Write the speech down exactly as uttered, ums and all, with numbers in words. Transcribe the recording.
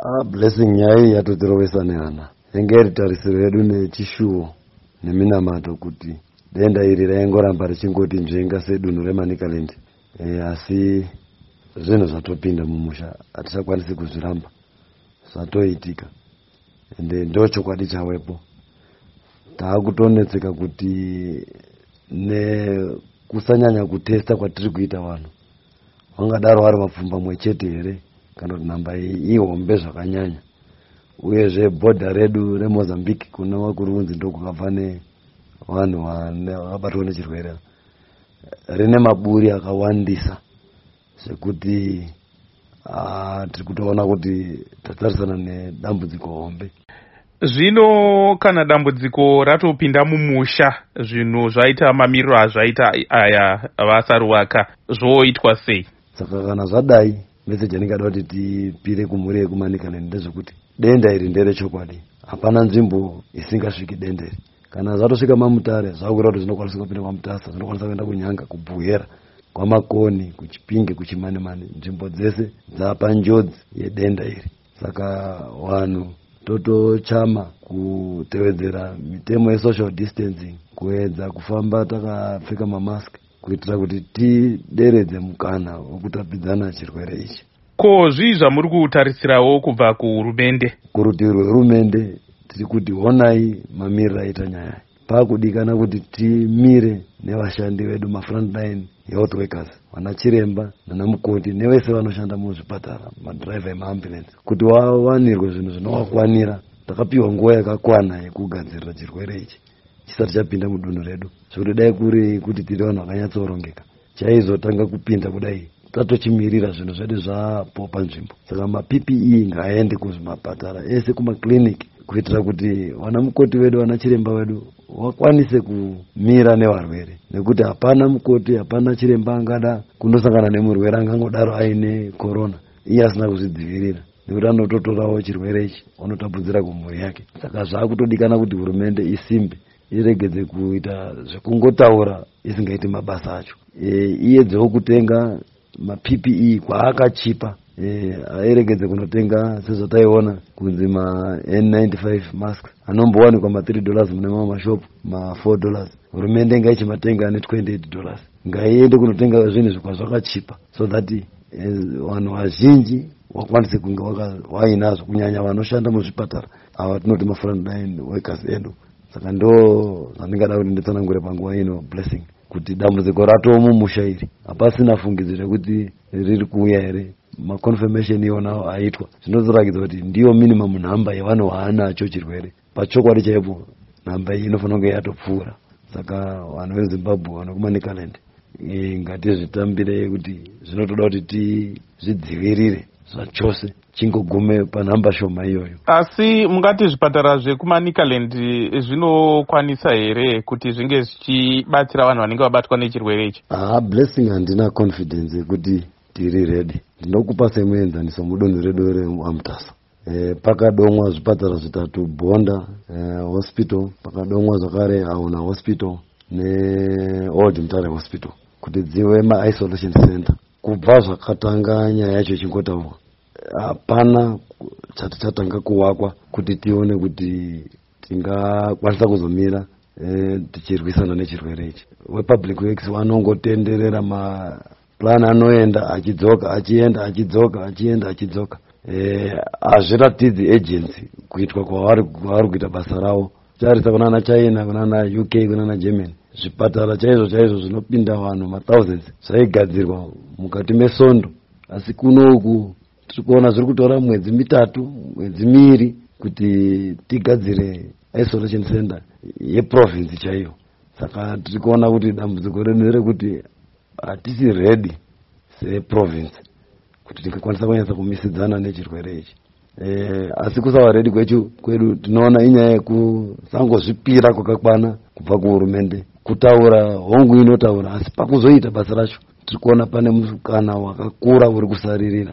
Ah, blessing nyaya yatotirovesa nehana yange iri tarisiro yedu nechishuwo neminamato kuti denda iri raingoramba richingoti nzvenga sedunhu reManicaland. E, asi zvinhu zvatopinda mumusha hatichakwanisi kuzviramba, zvatoitika ende ndo chokwadi chawepo. Taakutonetseka kuti nekusanyanya kutesta kwatiri kuita vanhu vangadaro vari mapfumba mwechete here kana kuti nhamba iyi ihombe zvakanyanya. Uyezve bhodha redu reMozambique kunova kuri kunzi ndokukabva nevanhu vakabatwa nechirwere rine maburi akawandisa zvekuti ah, tiri kutoona kuti tatarisana nedambudziko hombe. Zvino kana dambudziko ratopinda mumusha, zvinhu zvaita mamiriro azvaita aya vasaruwaka zvoitwa sei? Saka kana zvadai meseji ndingada kuti tipire kumhuri yekuManicaland ndezvekuti denda iri nderechokwadi, hapana nzvimbo isingasviki denda iri. Kana zvatosvika mamutare zvakureva kuti zvinokwanisa kupinda kwamutasa, zvinokwanisa kuenda kunyanga, kubhuhera, kwamakoni, kuchipinge, kuchimanimani, nzvimbo dzese dzapa njodzi yedenda iri. Saka vanhu totochama kutevedzera mitemo yesocial distancing, kuedza kufamba takapfeka mamask kuitira kuti tideredze mukana wekutapidzana chirwere ichi. Ko zvii zvamuri kutarisirawo kubva kuhurumende? Kurutivi rwehurumende tiri kuti honai mamiriro aita nyaya. Pakudikana kuti timire nevashandi vedu mafrontline health workers, vana chiremba nana mukoti nevese vanoshanda muzvipatara, madriver emaambulance, kuti wawanirwe zvinhu zvinovakwanira. Takapiwa nguva yakakwana yekugadzirira chirwere ichi chisati chapinda mudunhu redu, zvekuti dai kuri kuti tiri vanhu vakanyatsorongeka chaizotanga kupinda kudai tatochimirira zvinhu zvedu zvapo panzvimbo. Saka maP P E ngaaende kuzvimapatara ese, kumakliniki, kuitira kuti vana mukoti vedu, vana chiremba vedu vakwanise kumira nevarwere, nekuti hapana mukoti, hapana chiremba angada kundosangana nemurwere angangodaro aine corona iye asina kuzvidzivirira, nekuti anototorawo chirwere ichi anotapudzira kumhuri yake. Saka zvakutodikana kuti hurumende isimbe, iregedze kuita zvekungotaura isingaiti mabasa acho. E, iyedzewo kutenga maP P E kwaakachipa. E, airegedze kunotenga sezvataiona kunzi ma N ninety-five mask anombowanikwa ma three dollars mune mamwe mashopu, ma four dollars. Hurumende ngaichimatenga ane twenty-eight dollars. Ngaiende kunotenga zvinhu zvikwazvakachipa so that vanhu vazhinji wakwanise kunge wainazvo, kunyanya vanoshanda muzvipatara, ava tinoti mafrontline workers edu. Saka ndo zvandingada kuti nditsanangure panguva ino blessing, kuti dambudziko ratomumusha iri hapasina fungidziro kuti riri kuuya here. Maconfirmation iwonawo aitwa zvinotorakidza kuti ndiyo minimum nhamba yevanhu vaanacho chirwere. Pachokwadi chaipo nhamba iyi inofanira kunge yatopfuura. Saka vanhu veZimbabwe, vanhu kuManicaland, e, ngatizvitambire kuti zvinotoda kuti tizvidzivirire zvachose chingogume panhamba shoma iyoyo. Asi mungati zvipatara zvekuManicaland zvinokwanisa here kuti zvinge zvichibatsira vanhu vanenge vabatwa nechirwere ichi? Ah, blessing handina confidence yekuti tiri ready. Ndinokupa semuenzaniso mudunhu redu reAmutasa. E, pakadomwa zvipatara zvitatu, Bonda e, hospital, pakadomwa zvakare Auna hospital neOld Mutare hospital kuti dzive ma-isolation center. Kubva zvakatanga nyaya yacho chingotaurwa, hapana chati chatanga kuwakwa kuti tione kuti tingakwanisa kuzomira e, tichirwisana nechirwere ichi. WePublic Works vanongotenderera ma plan anoenda achidzoka, achienda achidzoka, achienda achidzoka. Hazviratidzi e, agency kuitwa kwavari kuita basa ravo. Tarisa kunana China, kunana U K, kunana Germany, zvipatara chaizvo chaizvo zvinopinda vanhu ma-thousands zvaigadzirwa mukati mesondo. Asi kunoku tiri kuona zviri kutora mwedzi mitatu, mwedzi miiri kuti tigadzire isolation center yeprovince chaiyo. Saka tiri kuona kuti dambudziko redu rekuti hatisi ready seprovince kuti tingakwanisa kunyatsa kumisidzana nechirwere ichi. E, asi kusava ready kwechu kwedu tinoona inyaya yekusangozvipira kwakakwana kubva kuhurumende, kutaura hongu inotaura asi pakuzoita basa racho tiri kuona pane mukana wakakura uri kusaririra.